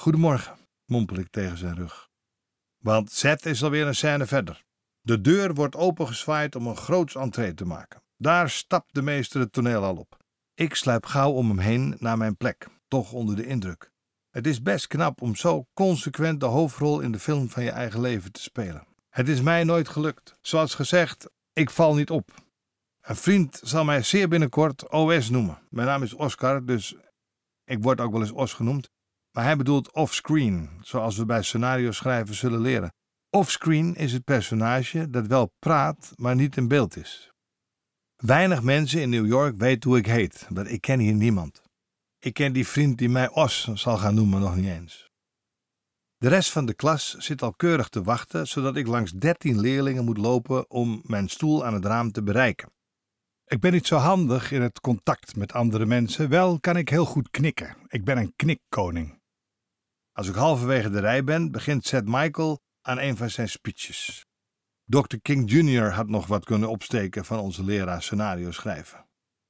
Goedemorgen, mompel ik tegen zijn rug. Want Seth is alweer een scène verder. De deur wordt opengezwaaid om een groots entree te maken. Daar stapt de meester het toneel al op. Ik sluip gauw om hem heen naar mijn plek, toch onder de indruk. Het is best knap om zo consequent de hoofdrol in de film van je eigen leven te spelen. Het is mij nooit gelukt. Zoals gezegd, ik val niet op. Een vriend zal mij zeer binnenkort OS noemen. Mijn naam is Oscar, dus ik word ook wel eens Os genoemd. Maar hij bedoelt offscreen, zoals we bij scenario schrijven zullen leren. Offscreen is het personage dat wel praat, maar niet in beeld is. Weinig mensen in New York weten hoe ik heet, want ik ken hier niemand. Ik ken die vriend die mij Os zal gaan noemen nog niet eens. De rest van de klas zit al keurig te wachten, zodat ik langs 13 leerlingen moet lopen om mijn stoel aan het raam te bereiken. Ik ben niet zo handig in het contact met andere mensen, wel kan ik heel goed knikken. Ik ben een knikkoning. Als ik halverwege de rij ben, begint Seth Michael aan een van zijn speeches. Dr. King Jr. had nog wat kunnen opsteken van onze leraar scenario schrijven.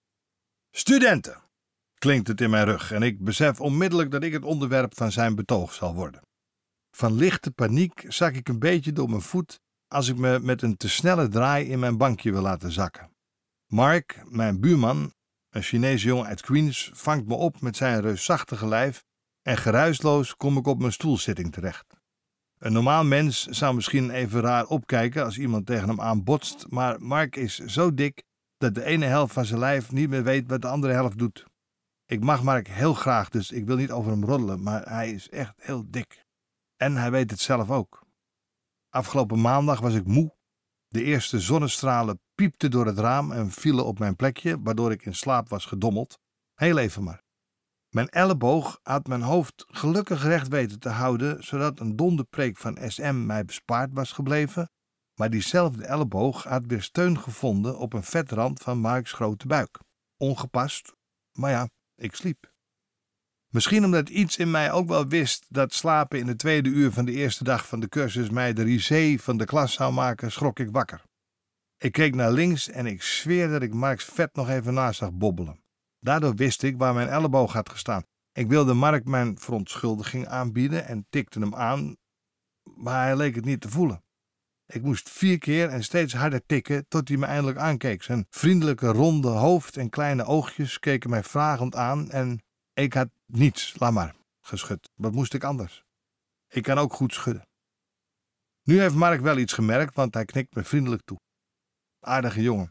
Studenten, klinkt het in mijn rug en ik besef onmiddellijk dat ik het onderwerp van zijn betoog zal worden. Van lichte paniek zak ik een beetje door mijn voet als ik me met een te snelle draai in mijn bankje wil laten zakken. Mark, mijn buurman, een Chinese jongen uit Queens, vangt me op met zijn reusachtige lijf en geruisloos kom ik op mijn stoelzitting terecht. Een normaal mens zou misschien even raar opkijken als iemand tegen hem aanbotst, maar Mark is zo dik dat de ene helft van zijn lijf niet meer weet wat de andere helft doet. Ik mag Mark heel graag, dus ik wil niet over hem roddelen, maar hij is echt heel dik. En hij weet het zelf ook. Afgelopen maandag was ik moe. De eerste zonnestralen piepten door het raam en vielen op mijn plekje, waardoor ik in slaap was gedommeld. Heel even maar. Mijn elleboog had mijn hoofd gelukkig recht weten te houden, zodat een donderpreek van SM mij bespaard was gebleven, maar diezelfde elleboog had weer steun gevonden op een vetrand van Marks grote buik. Ongepast, maar ja, ik sliep. Misschien omdat iets in mij ook wel wist dat slapen in de tweede uur van de eerste dag van de cursus mij de risée van de klas zou maken, schrok ik wakker. Ik keek naar links en ik zweer dat ik Marks vet nog even naast zag bobbelen. Daardoor wist ik waar mijn elleboog had gestaan. Ik wilde Mark mijn verontschuldiging aanbieden en tikte hem aan, maar hij leek het niet te voelen. Ik moest 4 keer en steeds harder tikken tot hij me eindelijk aankeek. Zijn vriendelijke ronde hoofd en kleine oogjes keken mij vragend aan en ik had niets, laat maar, geschud. Wat moest ik anders? Ik kan ook goed schudden. Nu heeft Mark wel iets gemerkt, want hij knikt me vriendelijk toe. Aardige jongen.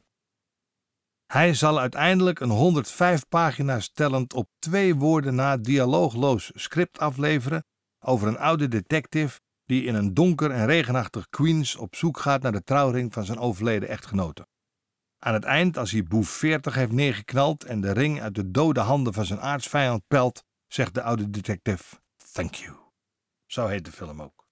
Hij zal uiteindelijk een 105 pagina's tellend op 2 woorden na dialoogloos script afleveren over een oude detective die in een donker en regenachtig Queens op zoek gaat naar de trouwring van zijn overleden echtgenote. Aan het eind, als hij boef 40 heeft neergeknald en de ring uit de dode handen van zijn aartsvijand pelt, zegt de oude detective, thank you. Zo heet de film ook.